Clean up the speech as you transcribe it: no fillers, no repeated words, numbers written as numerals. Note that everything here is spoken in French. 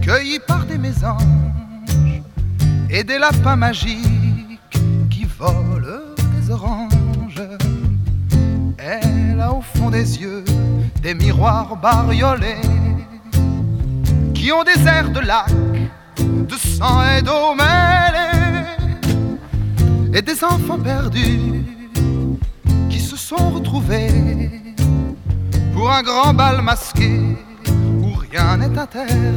cueillis par des mésanges et des lapins magiques qui volent des oranges. Elle a au fond des yeux des miroirs bariolés qui ont des airs de lac, de sang et d'eau mêlée, et des enfants perdus qui se sont retrouvés pour un grand bal masqué où rien n'est interdit.